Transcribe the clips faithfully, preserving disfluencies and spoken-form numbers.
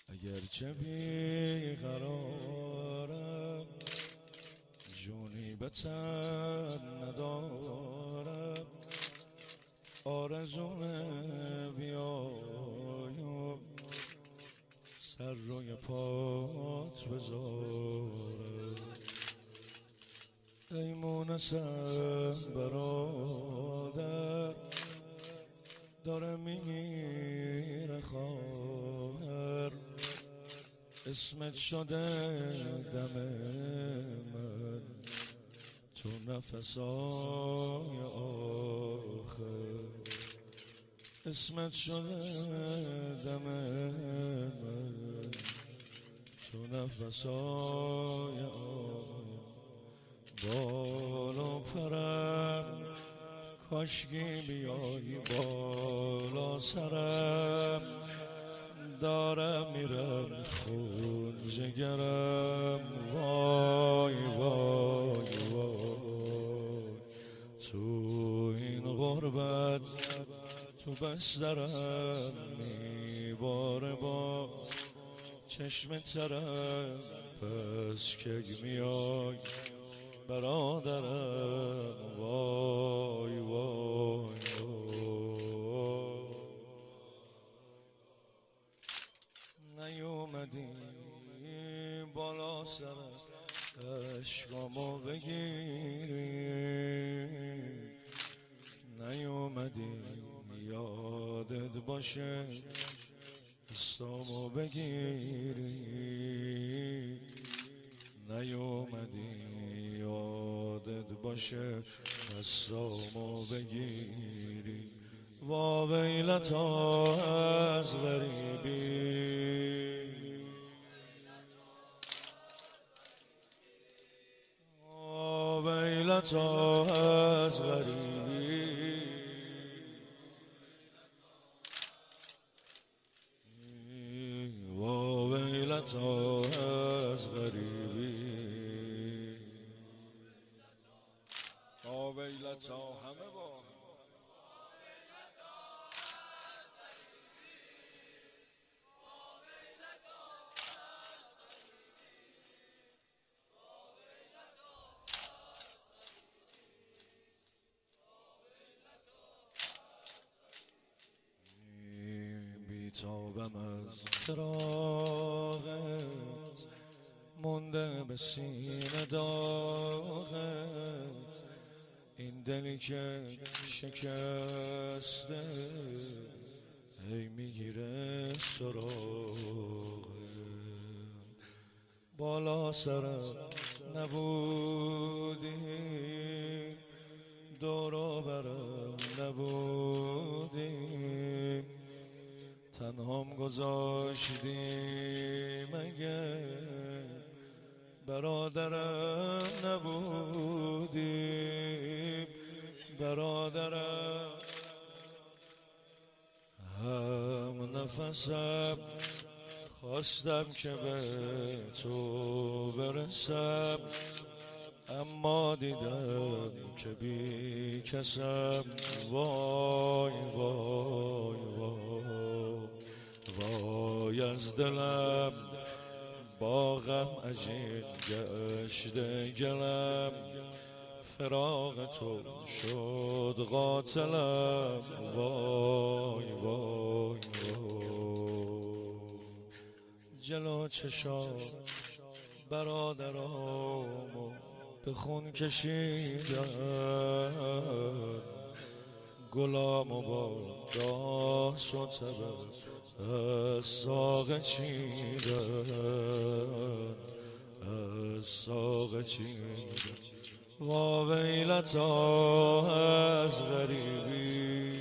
اگرچه بیقرارم جونی به تن ندارم، آرزومه بیایم سر روی پات بذارم. ای مونسم برادر، داره میمیره خواهر، اسمت شده دم من تو نفسای آخر، اسمت شده دم من تو نفسای آخر. بالا پرم کاشکی بیایی بالا سرم، دارم میرم خون جگرم، وای وای وای تو این غربت تو بسترم میباره باز چشم ترم، پس که میای برادرم، وای وای وای نیومدی بالا سرم عشقامو بگیری، نیومدی یادت باشه دستامو بگیری، نیومدی یادت باشه دستامو بگیری. واویلتا از غریبی، واویلتا از غریبی، واویلتا از غریبی، واویلتا همه با بیتابم از فراغت، مونده به سینه داغت، این دلی که شکسته هی میگیره سراغت. بالا سرم نبودی دور و برم نبودی، تنهام گذاشتی مگه برادرم نبودی، برادرم هم نفسم خواستم که به تو برسم، اما دیدم که بی کسم، وای وای وای وای از دلم با غم عجین گشته گلم، فراق تو شد قاتلم، وای وای وای جلو چشام برادرامو به خون کشیدن، گلامو با داس و تبر از ساق چیدن، از ساق چیدن. واویلتا از غریبی،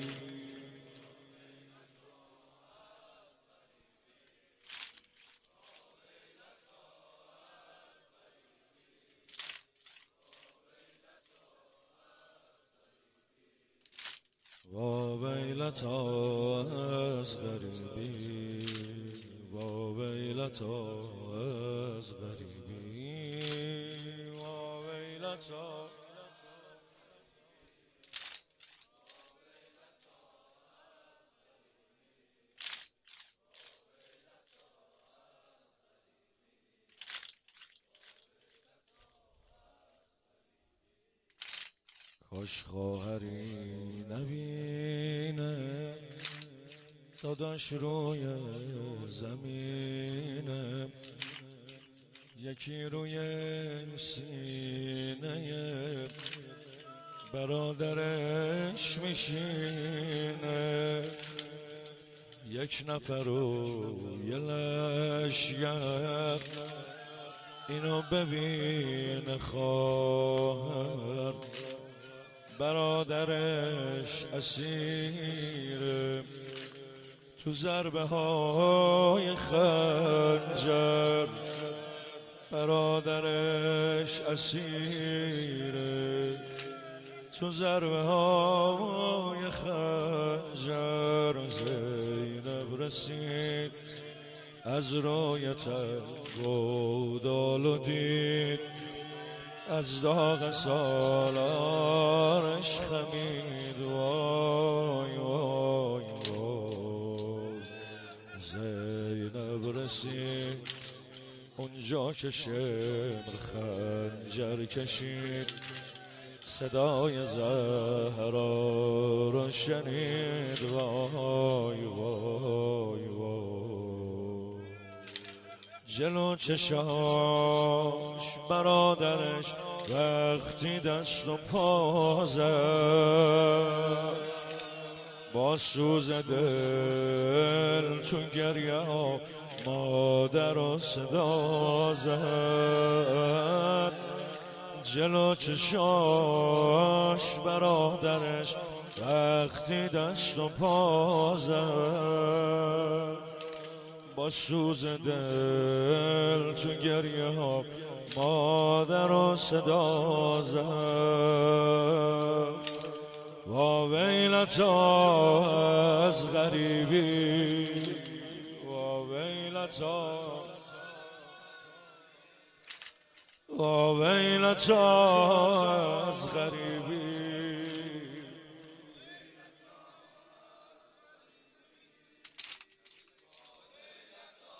واویلتا از غریبی، واویلتا از غریبی، واویلتا. کاش خواهری نبینه داداش روی زمینه، یکی روی سینه برادرش میشینه، یک نفر و یه لشگر اینو ببین خواهر، برادرش اسیره تو ضربه های خنجر، برادرش اسیره تو ضربه های خنجر. زینب رسید از روی تنگ و دال و دید، از داغ سالارش خمید. وای وای وای زینب رسید اونجا که شمر خنجر کشید، صدای زهرا رو شنید. وای وای وای جلو چشاش برادرش وقتی دست و پا زد، با سوز دل تو گریه ها مادر و صدا زد. جلو چشاش برادرش وقتی دست و پا زد، با سوز دل تو گریه ها مادر و صدا زد. وا ویلتا از غریبی، وا ویلتا، وا ویلتا از غریبی،